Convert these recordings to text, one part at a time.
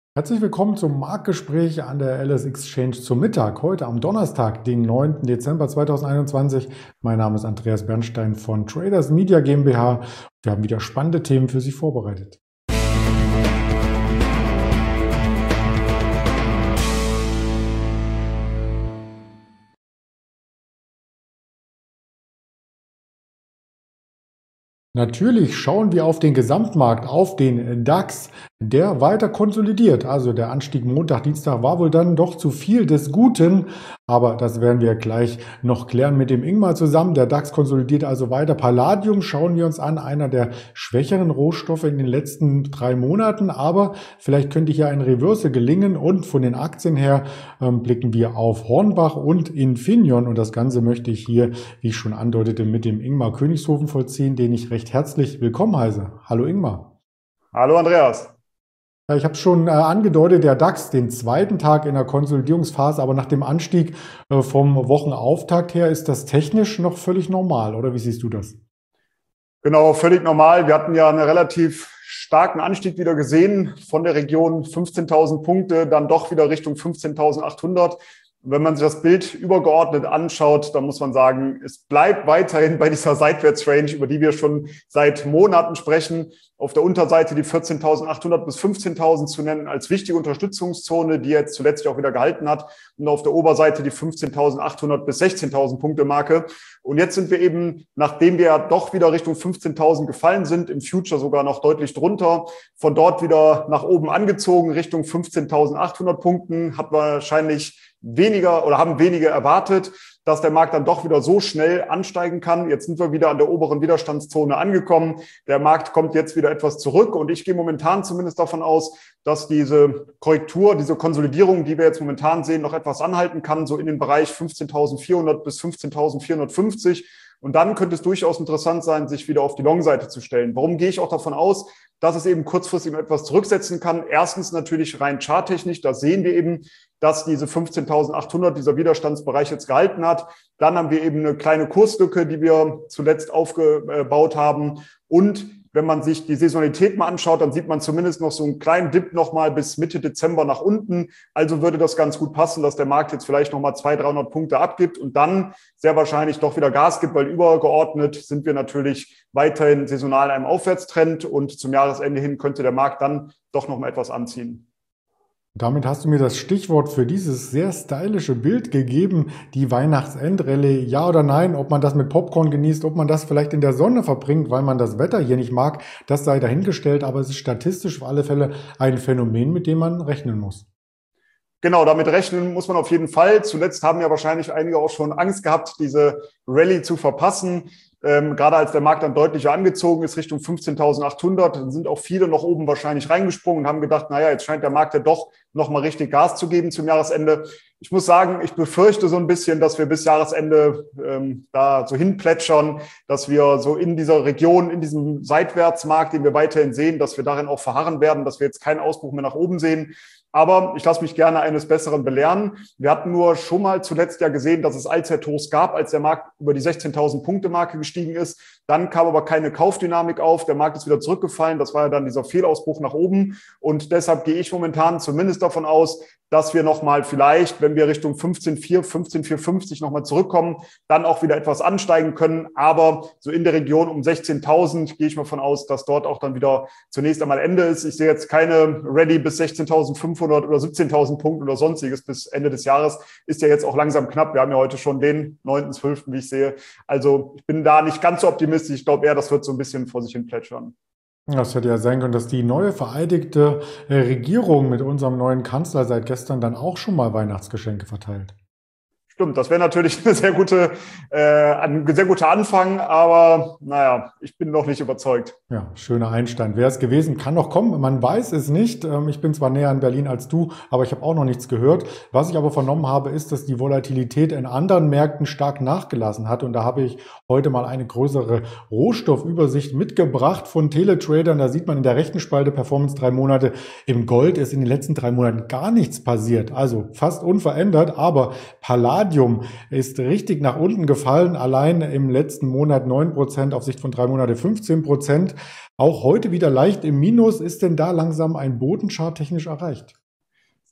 Herzlich willkommen zum Marktgespräch an der LS Exchange zum Mittag, heute am Donnerstag, den 9. Dezember 2021. Mein Name ist Andreas Bernstein von Traders Media GmbH. Wir haben wieder spannende Themen für Sie vorbereitet. Natürlich schauen wir auf den Gesamtmarkt, auf den DAX, der weiter konsolidiert. Also der Anstieg Montag, Dienstag war wohl dann doch zu viel des Guten, aber das werden wir gleich noch klären mit dem Ingmar zusammen. Der DAX konsolidiert also weiter. Palladium schauen wir uns an, einer der schwächeren Rohstoffe in den letzten 3 Monaten, aber vielleicht könnte hier ein Reversal gelingen und von den Aktien her blicken wir auf Hornbach und Infineon und das Ganze möchte ich hier, wie ich schon andeutete, mit dem Ingmar Königshofen vollziehen, den ich recht herzlich willkommen heiße. Hallo Ingmar. Hallo Andreas. Ja, ich habe schon angedeutet, der DAX, den zweiten Tag in der Konsolidierungsphase, aber nach dem Anstieg vom Wochenauftakt her ist das technisch noch völlig normal, oder wie siehst du das? Genau, völlig normal. Wir hatten ja einen relativ starken Anstieg wieder gesehen von der Region 15.000 Punkte, dann doch wieder Richtung 15.800. Wenn man sich das Bild übergeordnet anschaut, dann muss man sagen, es bleibt weiterhin bei dieser Seitwärtsrange, über die wir schon seit Monaten sprechen. Auf der Unterseite die 14.800 bis 15.000 zu nennen als wichtige Unterstützungszone, die jetzt zuletzt auch wieder gehalten hat. Und auf der Oberseite die 15.800 bis 16.000 Punkte Marke. Und jetzt sind wir eben, nachdem wir ja doch wieder Richtung 15.000 gefallen sind, im Future sogar noch deutlich drunter, von dort wieder nach oben angezogen, Richtung 15.800 Punkten, hat wahrscheinlich weniger oder haben wenige erwartet, dass der Markt dann doch wieder so schnell ansteigen kann. Jetzt sind wir wieder an der oberen Widerstandszone angekommen. Der Markt kommt jetzt wieder etwas zurück und ich gehe momentan zumindest davon aus, dass diese Korrektur, diese Konsolidierung, die wir jetzt momentan sehen, noch etwas anhalten kann, so in den Bereich 15.400 bis 15.450. Und dann könnte es durchaus interessant sein, sich wieder auf die Long-Seite zu stellen. Warum gehe ich auch davon aus, dass es eben kurzfristig etwas zurücksetzen kann? Erstens natürlich rein charttechnisch, da sehen wir eben, dass diese 15.800, dieser Widerstandsbereich jetzt gehalten hat. Dann haben wir eben eine kleine Kurslücke, die wir zuletzt aufgebaut haben. Und wenn man sich die Saisonalität mal anschaut, dann sieht man zumindest noch so einen kleinen Dip nochmal bis Mitte Dezember nach unten. Also würde das ganz gut passen, dass der Markt jetzt vielleicht nochmal 200-300 Punkte abgibt und dann sehr wahrscheinlich doch wieder Gas gibt, weil übergeordnet sind wir natürlich weiterhin saisonal in einem Aufwärtstrend und zum Jahresende hin könnte der Markt dann doch nochmal etwas anziehen. Damit hast du mir das Stichwort für dieses sehr stylische Bild gegeben, die Weihnachtsendrallye. Ja oder nein, ob man das mit Popcorn genießt, ob man das vielleicht in der Sonne verbringt, weil man das Wetter hier nicht mag, das sei dahingestellt, aber es ist statistisch auf alle Fälle ein Phänomen, mit dem man rechnen muss. Genau, damit rechnen muss man auf jeden Fall. Zuletzt haben ja wahrscheinlich einige auch schon Angst gehabt, diese Rallye zu verpassen. Gerade als der Markt dann deutlicher angezogen ist, Richtung 15.800, dann sind auch viele noch oben wahrscheinlich reingesprungen und haben gedacht, naja, jetzt scheint der Markt ja doch nochmal richtig Gas zu geben zum Jahresende. Ich muss sagen, ich befürchte so ein bisschen, dass wir bis Jahresende da so hinplätschern, dass wir so in dieser Region, in diesem Seitwärtsmarkt, den wir weiterhin sehen, dass wir darin auch verharren werden, dass wir jetzt keinen Ausbruch mehr nach oben sehen. Aber ich lasse mich gerne eines Besseren belehren. Wir hatten nur schon mal zuletzt ja gesehen, dass es Allzeithochs gab, als der Markt über die 16.000 Punkte Marke gestiegen ist. Dann kam aber keine Kaufdynamik auf. Der Markt ist wieder zurückgefallen. Das war ja dann dieser Fehlausbruch nach oben. Und deshalb gehe ich momentan zumindest davon aus, dass wir nochmal vielleicht, wenn wir Richtung 15.4, 15.450 nochmal zurückkommen, dann auch wieder etwas ansteigen können. Aber so in der Region um 16.000 gehe ich mal von aus, dass dort auch dann wieder zunächst einmal Ende ist. Ich sehe jetzt keine Rallye bis 16.500 oder 17.000 Punkten oder sonstiges bis Ende des Jahres. Ist ja jetzt auch langsam knapp. Wir haben ja heute schon den 9.12., wie ich sehe. Also ich bin da nicht ganz so optimistisch. Ich glaube eher, das wird so ein bisschen vor sich hin plätschern. Das hätte ja sein können, dass die neue vereidigte Regierung mit unserem neuen Kanzler seit gestern dann auch schon mal Weihnachtsgeschenke verteilt. Stimmt, das wäre natürlich ein sehr guter Anfang, aber naja, ich bin noch nicht überzeugt. Ja, schöner Einstand. Wäre es gewesen, kann noch kommen, man weiß es nicht. Ich bin zwar näher an Berlin als du, aber ich habe auch noch nichts gehört. Was ich aber vernommen habe, ist, dass die Volatilität in anderen Märkten stark nachgelassen hat. Und da habe ich heute mal eine größere Rohstoffübersicht mitgebracht von Teletradern. Da sieht man in der rechten Spalte Performance 3 Monate. Im Gold ist in den letzten 3 Monaten gar nichts passiert. Also fast unverändert, aber Palladium ist richtig nach unten gefallen. Allein im letzten Monat 9%, auf Sicht von 3 Monate 15%. Auch heute wieder leicht im Minus. Ist denn da langsam ein Boden charttechnisch erreicht?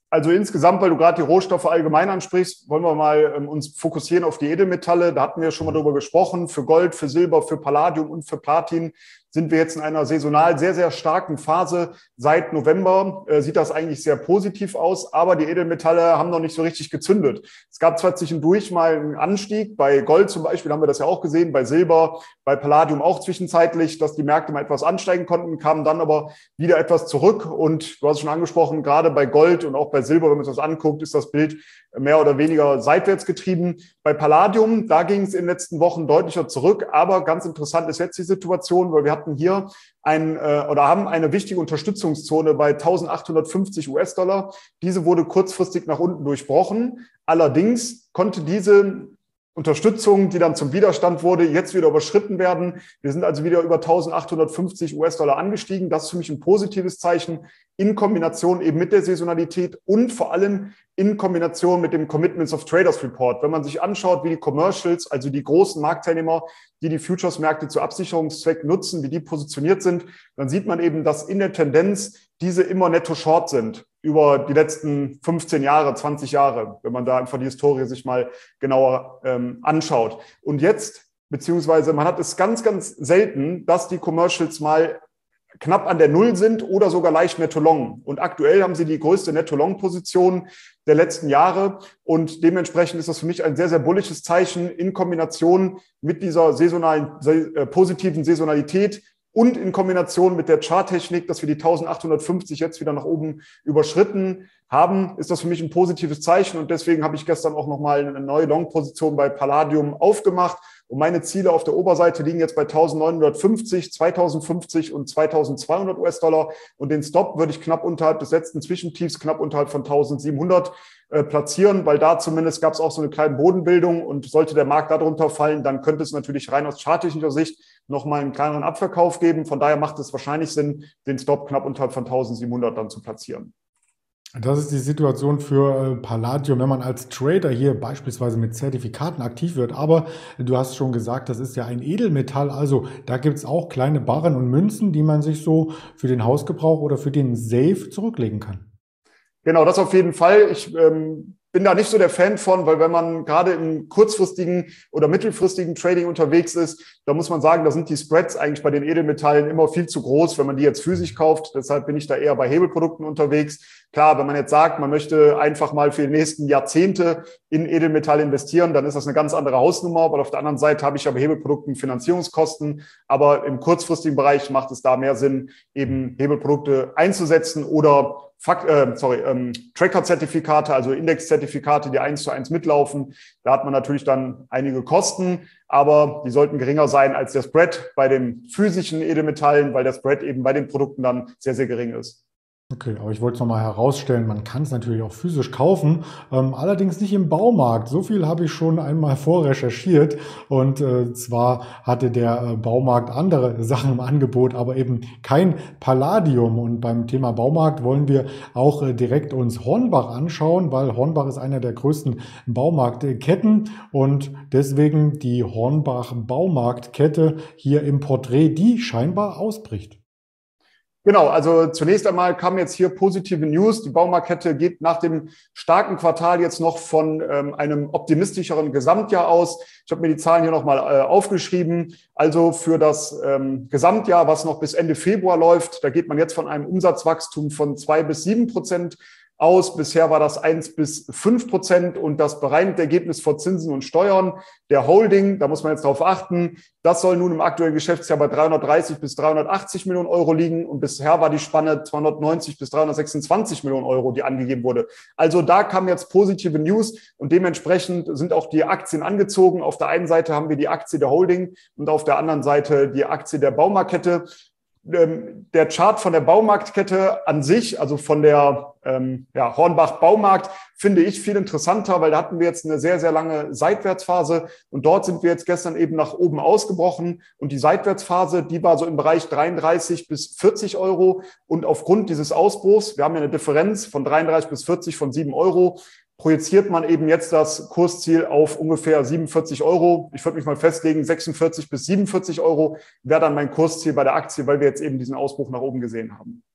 Also insgesamt, weil du gerade die Rohstoffe allgemein ansprichst, wollen wir mal uns fokussieren auf die Edelmetalle. Da hatten wir schon mal drüber gesprochen. Für Gold, für Silber, für Palladium und für Platin sind wir jetzt in einer saisonal sehr, sehr starken Phase. Seit November sieht das eigentlich sehr positiv aus, aber die Edelmetalle haben noch nicht so richtig gezündet. Es gab zwar zwischendurch mal einen Anstieg, bei Gold zum Beispiel haben wir das ja auch gesehen, bei Silber, bei Palladium auch zwischenzeitlich, dass die Märkte mal etwas ansteigen konnten, kamen dann aber wieder etwas zurück. Und du hast es schon angesprochen, gerade bei Gold und auch bei Silber, wenn man sich das anguckt, ist das Bild mehr oder weniger seitwärts getrieben. Bei Palladium, da ging es in den letzten Wochen deutlicher zurück, aber ganz interessant ist jetzt die Situation, weil wir hatten hier haben eine wichtige Unterstützungszone bei 1850 US-Dollar. Diese wurde kurzfristig nach unten durchbrochen. Allerdings konnte diese Unterstützung, die dann zum Widerstand wurde, jetzt wieder überschritten werden. Wir sind also wieder über 1850 US-Dollar angestiegen. Das ist für mich ein positives Zeichen in Kombination eben mit der Saisonalität und vor allem in Kombination mit dem Commitments of Traders Report. Wenn man sich anschaut, wie die Commercials, also die großen Marktteilnehmer, die die Futures-Märkte zu Absicherungszwecken nutzen, wie die positioniert sind, dann sieht man eben, dass in der Tendenz diese immer netto short sind über die letzten 15 Jahre, 20 Jahre, wenn man da einfach die Historie sich mal genauer anschaut. Und jetzt, beziehungsweise man hat es ganz, ganz selten, dass die Commercials mal knapp an der Null sind oder sogar leicht Netto-Long. Und aktuell haben sie die größte Netto-Long-Position der letzten Jahre. Und dementsprechend ist das für mich ein sehr, sehr bullisches Zeichen in Kombination mit dieser positiven Saisonalität und in Kombination mit der Charttechnik, dass wir die 1850 jetzt wieder nach oben überschritten haben, ist das für mich ein positives Zeichen. Und deswegen habe ich gestern auch nochmal eine neue Long-Position bei Palladium aufgemacht. Und meine Ziele auf der Oberseite liegen jetzt bei 1950, 2050 und 2200 US-Dollar. Und den Stop würde ich knapp unterhalb des letzten Zwischentiefs, knapp unterhalb von 1700 platzieren, weil da zumindest gab es auch so eine kleine Bodenbildung. Und sollte der Markt darunter fallen, dann könnte es natürlich rein aus charttechnischer Sicht nochmal einen kleineren Abverkauf geben. Von daher macht es wahrscheinlich Sinn, den Stop knapp unterhalb von 1700 dann zu platzieren. Das ist die Situation für Palladium, wenn man als Trader hier beispielsweise mit Zertifikaten aktiv wird. Aber du hast schon gesagt, das ist ja ein Edelmetall. Also da gibt es auch kleine Barren und Münzen, die man sich so für den Hausgebrauch oder für den Safe zurücklegen kann. Genau, das auf jeden Fall. Ich bin da nicht so der Fan von, weil wenn man gerade im kurzfristigen oder mittelfristigen Trading unterwegs ist, da muss man sagen, da sind die Spreads eigentlich bei den Edelmetallen immer viel zu groß, wenn man die jetzt physisch kauft. Deshalb bin ich da eher bei Hebelprodukten unterwegs. Klar, wenn man jetzt sagt, man möchte einfach mal für die nächsten Jahrzehnte in Edelmetall investieren, dann ist das eine ganz andere Hausnummer. Aber auf der anderen Seite habe ich ja bei Hebelprodukten Finanzierungskosten. Aber im kurzfristigen Bereich macht es da mehr Sinn, eben Hebelprodukte einzusetzen oder Tracker-Zertifikate, also Index-Zertifikate, die 1:1 mitlaufen. Da hat man natürlich dann einige Kosten, aber die sollten geringer sein als der Spread bei den physischen Edelmetallen, weil der Spread eben bei den Produkten dann sehr, sehr gering ist. Okay, aber ich wollte es nochmal herausstellen, man kann es natürlich auch physisch kaufen, allerdings nicht im Baumarkt. So viel habe ich schon einmal vorrecherchiert und zwar hatte der Baumarkt andere Sachen im Angebot, aber eben kein Palladium. Und beim Thema Baumarkt wollen wir auch direkt uns Hornbach anschauen, weil Hornbach ist einer der größten Baumarktketten und deswegen die Hornbach Baumarktkette hier im Porträt, die scheinbar ausbricht. Genau, also zunächst einmal kam jetzt hier positive News. Die Baumarktkette geht nach dem starken Quartal jetzt noch von einem optimistischeren Gesamtjahr aus. Ich habe mir die Zahlen hier nochmal aufgeschrieben. Also für das Gesamtjahr, was noch bis Ende Februar läuft, da geht man jetzt von einem Umsatzwachstum von 2 bis 7% aus. Bisher war das 1 bis 5% und das bereinigte Ergebnis vor Zinsen und Steuern der Holding, da muss man jetzt darauf achten, das soll nun im aktuellen Geschäftsjahr bei 330 bis 380 Millionen Euro liegen und bisher war die Spanne 290 bis 326 Millionen Euro, die angegeben wurde. Also da kam jetzt positive News und dementsprechend sind auch die Aktien angezogen. Auf der einen Seite haben wir die Aktie der Holding und auf der anderen Seite die Aktie der Baumarktkette. Der Chart von der Baumarktkette an sich, also von der Hornbach Baumarkt, finde ich viel interessanter, weil da hatten wir jetzt eine sehr, sehr lange Seitwärtsphase und dort sind wir jetzt gestern eben nach oben ausgebrochen und die Seitwärtsphase, die war so im Bereich 33 bis 40 Euro und aufgrund dieses Ausbruchs, wir haben ja eine Differenz von 33 bis 40 von 7 Euro, projiziert man eben jetzt das Kursziel auf ungefähr 47 Euro. Ich würde mich mal festlegen, 46 bis 47 Euro wäre dann mein Kursziel bei der Aktie, weil wir jetzt eben diesen Ausbruch nach oben gesehen haben.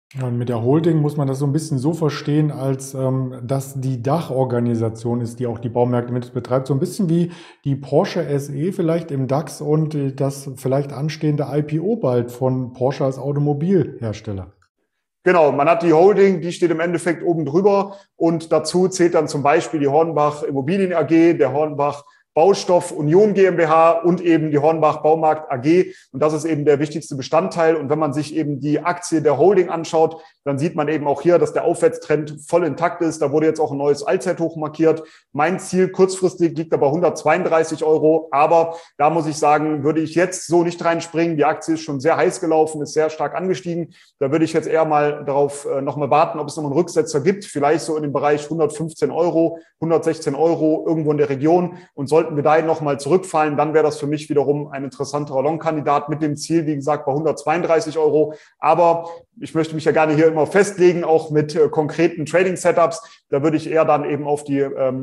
Ja, und mit der Holding muss man das so ein bisschen so verstehen, als dass die Dachorganisation ist, die auch die Baumärkte mit betreibt. So ein bisschen wie die Porsche SE vielleicht im DAX und das vielleicht anstehende IPO bald von Porsche als Automobilhersteller. Genau, man hat die Holding, die steht im Endeffekt oben drüber und dazu zählt dann zum Beispiel die Hornbach Immobilien AG, der Hornbach Baustoff Union GmbH und eben die Hornbach Baumarkt AG. Und das ist eben der wichtigste Bestandteil. Und wenn man sich eben die Aktie der Holding anschaut, dann sieht man eben auch hier, dass der Aufwärtstrend voll intakt ist. Da wurde jetzt auch ein neues Allzeithoch markiert. Mein Ziel kurzfristig liegt aber 132 Euro. Aber da muss ich sagen, würde ich jetzt so nicht reinspringen. Die Aktie ist schon sehr heiß gelaufen, ist sehr stark angestiegen. Da würde ich jetzt eher mal darauf nochmal warten, ob es nochmal einen Rücksetzer gibt. Vielleicht so in dem Bereich 115 Euro, 116 Euro irgendwo in der Region. Und sollten wir da nochmal zurückfallen, dann wäre das für mich wiederum ein interessanterer Long-Kandidat mit dem Ziel, wie gesagt, bei 132 Euro. Aber ich möchte mich ja gerne hier immer festlegen, auch mit konkreten Trading-Setups. Da würde ich eher dann eben auf die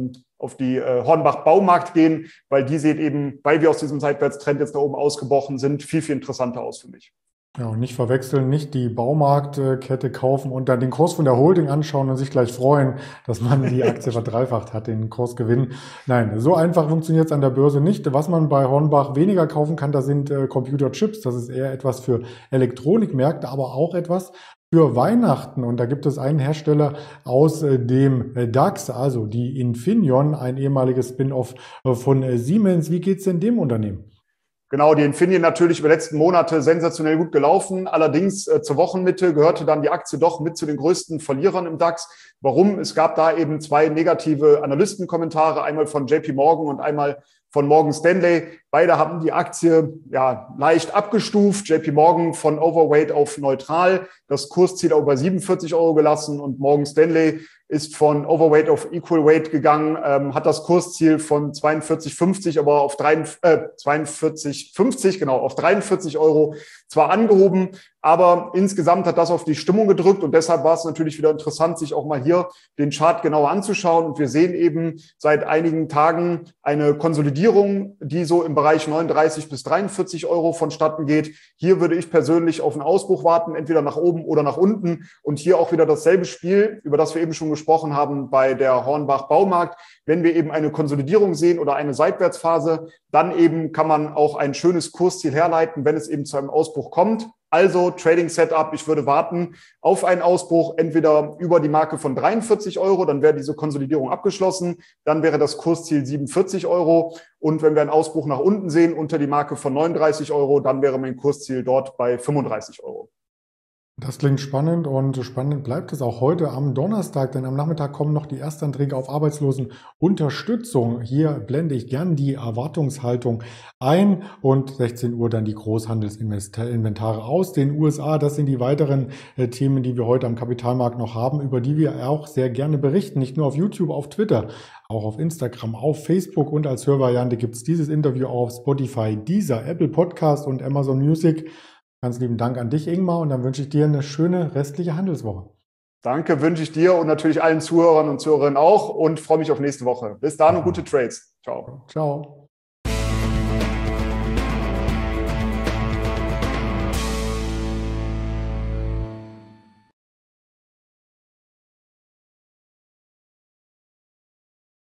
Hornbach Baumarkt gehen, weil die sieht eben, weil wir aus diesem Seitwärtstrend jetzt da oben ausgebrochen sind, viel, viel interessanter aus für mich. Ja, und nicht verwechseln, nicht die Baumarktkette kaufen und dann den Kurs von der Holding anschauen und sich gleich freuen, dass man die Aktie verdreifacht hat, den Kursgewinn. Nein, so einfach funktioniert es an der Börse nicht. Was man bei Hornbach weniger kaufen kann, das sind Computerchips. Das ist eher etwas für Elektronikmärkte, aber auch etwas für Weihnachten. Und da gibt es einen Hersteller aus dem DAX, also die Infineon, ein ehemaliges Spin-off von Siemens. Wie geht's denn dem Unternehmen? Genau, die Infineon natürlich über die letzten Monate sensationell gut gelaufen. Allerdings zur Wochenmitte gehörte dann die Aktie doch mit zu den größten Verlierern im DAX. Warum? Es gab da eben zwei negative Analystenkommentare, einmal von JP Morgan und einmal von Morgan Stanley. Beide haben die Aktie ja leicht abgestuft. JP Morgan von Overweight auf neutral, das Kursziel auch bei 47 Euro gelassen und Morgan Stanley ist von Overweight auf Equal Weight gegangen, hat das Kursziel von 42,50 aber auf 42,50 genau auf 43 Euro zwar angehoben, aber insgesamt hat das auf die Stimmung gedrückt und deshalb war es natürlich wieder interessant, sich auch mal hier den Chart genauer anzuschauen. Und wir sehen eben seit einigen Tagen eine Konsolidierung, die so im Bereich 39 bis 43 Euro vonstatten geht. Hier würde ich persönlich auf einen Ausbruch warten, entweder nach oben oder nach unten. Und hier auch wieder dasselbe Spiel, über das wir eben schon gesprochen haben bei der Hornbach Baumarkt. Wenn wir eben eine Konsolidierung sehen oder eine Seitwärtsphase, dann eben kann man auch ein schönes Kursziel herleiten, wenn es eben zu einem Ausbruch kommt. Also Trading Setup, ich würde warten auf einen Ausbruch, entweder über die Marke von 43 Euro, dann wäre diese Konsolidierung abgeschlossen, dann wäre das Kursziel 47 Euro und wenn wir einen Ausbruch nach unten sehen, unter die Marke von 39 Euro, dann wäre mein Kursziel dort bei 35 Euro. Das klingt spannend und spannend bleibt es auch heute am Donnerstag, denn am Nachmittag kommen noch die Erstanträge auf Arbeitslosenunterstützung. Hier blende ich gern die Erwartungshaltung ein und 16 Uhr dann die Großhandelsinventare aus den USA. Das sind die weiteren Themen, die wir heute am Kapitalmarkt noch haben, über die wir auch sehr gerne berichten. Nicht nur auf YouTube, auf Twitter, auch auf Instagram, auf Facebook und als Hörvariante gibt es dieses Interview auf Spotify, Deezer, Apple Podcast und Amazon Music. Ganz lieben Dank an dich, Ingmar, und dann wünsche ich dir eine schöne restliche Handelswoche. Danke, wünsche ich dir und natürlich allen Zuhörern und Zuhörerinnen auch und freue mich auf nächste Woche. Bis dann und gute Trades. Ciao. Ciao.